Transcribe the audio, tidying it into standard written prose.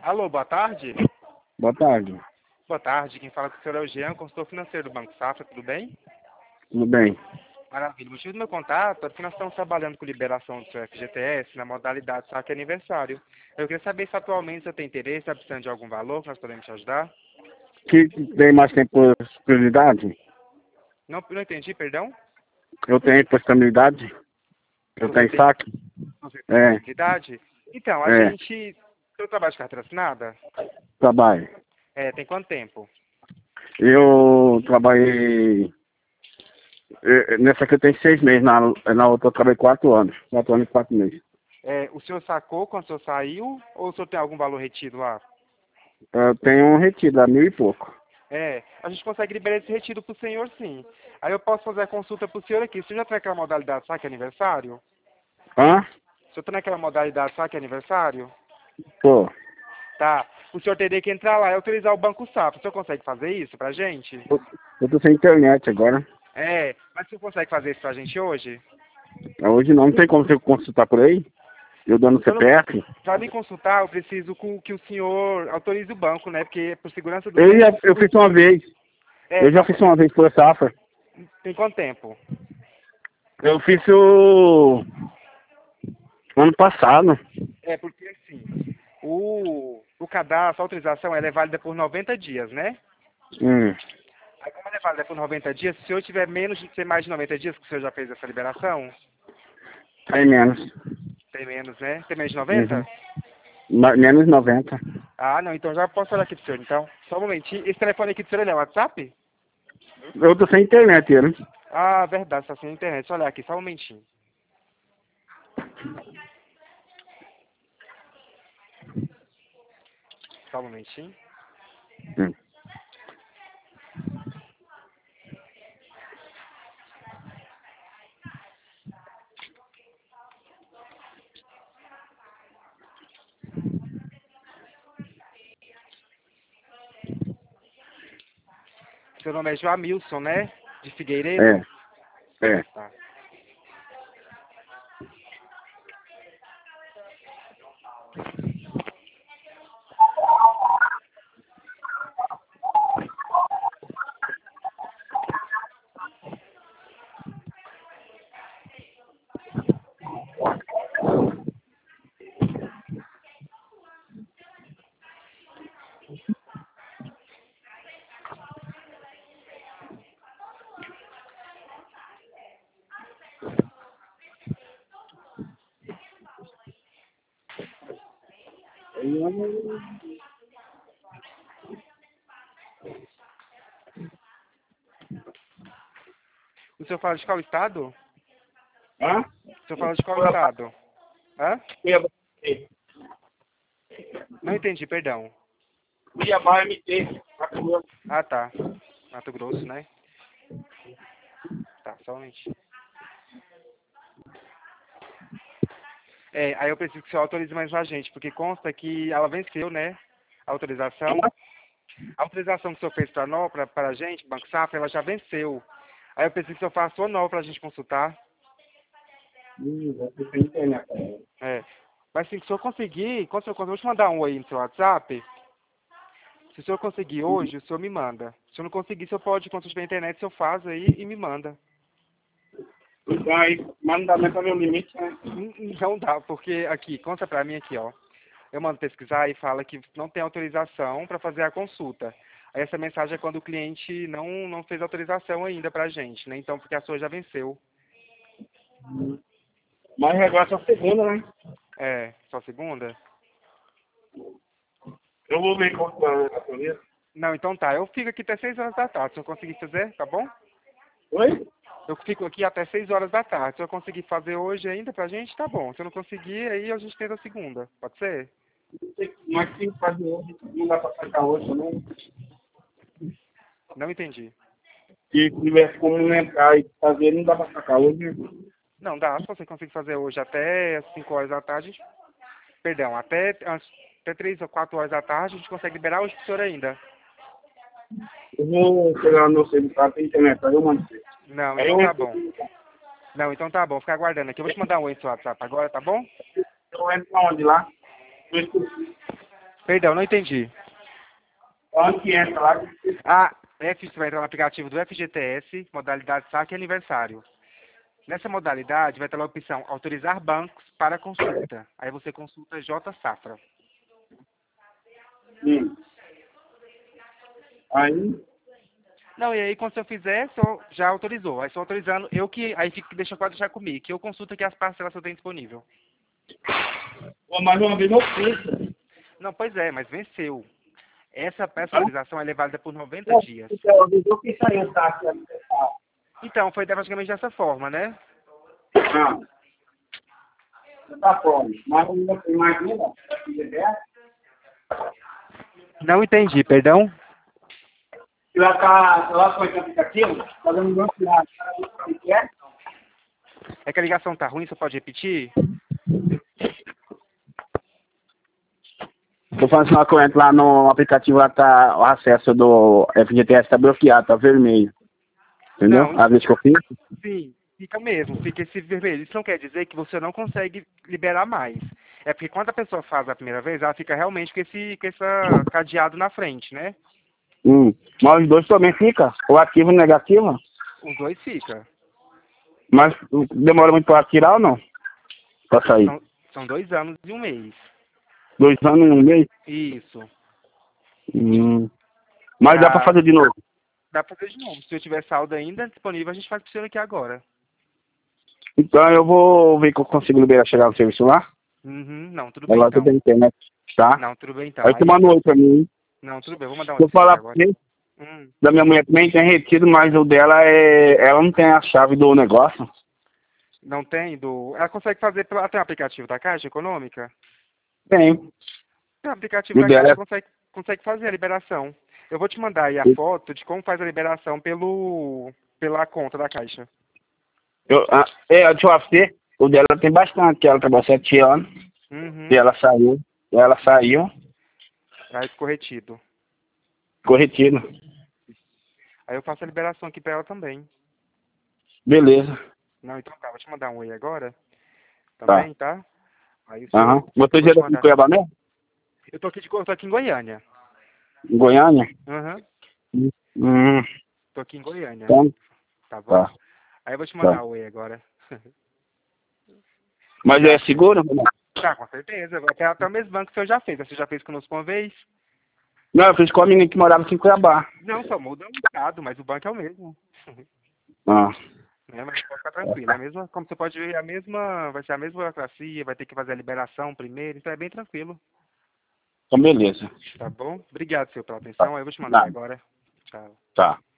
Alô, boa tarde. Boa tarde. Boa tarde, quem fala com o senhor é o Jean, consultor financeiro do Banco Safra, tudo bem? Tudo bem? Maravilha. O motivo do meu contato é porque nós estamos trabalhando com liberação do seu FGTS na modalidade saque aniversário. Eu queria saber se atualmente você tem interesse, está precisando de algum valor que nós podemos te ajudar. Que tem mais tempo possibilidade? Não entendi, perdão? Eu tenho possibilidade? Eu Você tenho tem, saque? você tem É, possibilidade? Então, a é, gente... Seu trabalho de carteira assinada? trabalho. Tem quanto tempo? Eu trabalhei. Nessa aqui eu tenho 6 meses, na outra eu trabalhei 4 anos. 4 anos e 4 meses. O senhor sacou quando o senhor saiu ou o senhor tem algum valor retido lá? Eu tenho um retiro, a 1.000 e pouco. A gente consegue liberar esse retiro para o senhor, sim. Aí eu posso fazer a consulta para o senhor aqui. O senhor já tem aquela modalidade saque aniversário? Hã? O senhor tem aquela modalidade saque aniversário? Pô, Tá. O senhor teria que entrar lá e autorizar o Banco Safra. O senhor consegue fazer isso pra gente? eu tô sem internet agora. Mas o senhor consegue fazer isso pra gente hoje? Hoje não tem como você consultar por aí. Eu dando Eu não... CPF. Pra me consultar, eu preciso que o senhor autorize o banco, né? Porque por segurança do banco... Eu fiz uma vez. Eu já Tá. fiz uma vez por safra. Tem quanto tempo? Eu fiz o ano passado. Porque assim, o cadastro, a autorização, ela é válida por 90 dias, né? Hum, Aí como ela é válida por 90 dias, se o senhor tiver menos de ser mais de 90 dias que o senhor já fez essa liberação, Tem menos. tem menos, né? Tem menos de 90? Uhum. Menos 90. Ah, não, então já posso olhar aqui pro senhor, então. Só um momentinho. Esse telefone aqui do senhor, ele é WhatsApp? Eu tô sem internet, ele. Ah, verdade, está sem internet. Deixa eu olhar aqui, só um momentinho. Só um momentinho. Hum. Seu nome é Joamilson, né? De Figueiredo? É, é. Tá. O senhor fala de qual estado? Hã? O senhor fala de qual estado? Hã? Não entendi, perdão. Cuiabá MT. Ah, tá. Mato Grosso, né? Tá, só um momentinho. Aí eu preciso que o senhor autorize mais uma gente, porque consta que ela venceu, né? A autorização. A autorização que o senhor fez para a gente, Banco Safra, ela já venceu. Aí eu preciso que o senhor faça uma nova para a gente consultar. Eu tô sem internet. É. Mas assim, se o senhor conseguir, quando o senhor conseguir, eu vou te mandar um aí no seu WhatsApp. Se o senhor conseguir hoje, o senhor me manda. Se o senhor não conseguir, o senhor pode, quando tiver internet, o senhor faz aí e me manda. Então aí, manda para meu limite, né? Não dá, porque aqui, conta pra mim aqui, ó. Eu mando pesquisar e fala que não tem autorização para fazer a consulta. Aí essa mensagem é quando o cliente não fez autorização ainda pra gente, né? Então, porque a sua já venceu. Mas agora é só segunda, né? Só segunda? Eu vou ver qual é a polícia. Não, então tá. Eu fico aqui até 6 horas da tarde. Se eu conseguir fazer, tá bom? Oi? Eu fico aqui até 6 horas da tarde. Se eu conseguir fazer hoje ainda pra gente, tá bom. Se eu não conseguir, aí a gente tenta a segunda. Pode ser? Mas tem que fazer hoje, não dá para sacar hoje, não. Não entendi. Se tivesse como entrar e fazer, não dá para sacar hoje. Não, dá. Se você conseguir fazer hoje até as 5 horas da tarde, perdão, até 3 ou 4 horas da tarde, a gente consegue liberar hoje pro senhor ainda. Eu vou chegar no seu estado, tem internet, aí eu mando. Não, Aí então eu tá entro, bom. Não, então tá bom. Fica aguardando aqui. Eu vou te mandar um oi no seu WhatsApp agora, tá bom? eu entro onde lá? Eu entro Perdão, não entendi. Onde que entra lá? Ah, você vai entrar no aplicativo do FGTS, modalidade saque e aniversário. Nessa modalidade vai ter lá a opção autorizar bancos para consulta. Aí você consulta J Safra. Aí, Não, e aí quando você fizer, só já autorizou. Aí só autorizando, aí pode deixar comigo, que eu consulto aqui as parcelas que eu tenho disponível. mais uma vez eu fiz. Não, pois é, mas venceu. Essa personalização ela é válida por 90 dias. Então, avisou que saiu, tá? Então, foi praticamente dessa forma, né? Ah, tá bom. Mas imagina, Não entendi, perdão? ela foi no aplicativo, tá dando banco lá. O que é? É que a ligação tá ruim, você pode repetir? Tô falando assim, que eu entro lá no aplicativo, lá tá o acesso do FGTS tá bloqueado, tá vermelho. Entendeu? Não, A vez que eu fiz. sim, fica mesmo, fica esse vermelho. Isso não quer dizer que você não consegue liberar mais. É porque quando a pessoa faz a primeira vez, ela fica realmente com esse cadeado na frente, né? Mas os dois também fica, o ativo e o negativo. Os dois fica. Mas demora muito para tirar ou não? Para sair? São 2 anos e 1 mês. 2 anos e 1 mês? Isso. Mas dá para fazer de novo? Dá pra fazer de novo. Se eu tiver saldo ainda disponível, a gente faz pro senhor aqui agora. Então eu vou ver que eu consigo liberar, chegar no serviço lá. Não, tudo bem Agora então. eu tenho internet, tá? Não, tudo bem então. Aí tu manda um oi pra mim. Não, tudo bem, vou mandar um Se eu falar pra agora. você, da minha mulher também tem retido, mas o dela ela não tem a chave do negócio. Não tem Ela consegue fazer tem um aplicativo da Caixa Econômica? Tem. Tem um aplicativo O da dela Caixa consegue fazer a liberação. Eu vou te mandar aí a foto de como faz a liberação pela conta da Caixa. Deixa eu ver. O dela tem bastante, que ela trabalhou 7 anos. E ela saiu. Aí ficou retido. Ficou retido. Aí eu faço a liberação aqui pra ela também. Beleza. Não, então tá, vou te mandar um oi agora. Também, tá? Aí o Aham. senhor... Você já tá em Cuiabá mesmo? Eu tô aqui em Goiânia. Em Goiânia? Tô aqui em Goiânia. Então, Tá bom? tá. Aí eu vou te mandar o oi agora. Mas é seguro? Tá, com certeza. Até o mesmo banco que o senhor já fez. Você já fez conosco uma vez? Não, eu fiz com a menina que morava aqui em Cuiabá. Não, só muda o estado, mas o banco é o mesmo. Ah. Mas pode ficar tranquilo. Como você pode ver, vai ser a mesma burocracia, vai ter que fazer a liberação primeiro, então é bem tranquilo. Então, beleza. Tá bom? Obrigado, senhor, pela atenção. Aí eu vou te mandar agora. Tchau. Tá.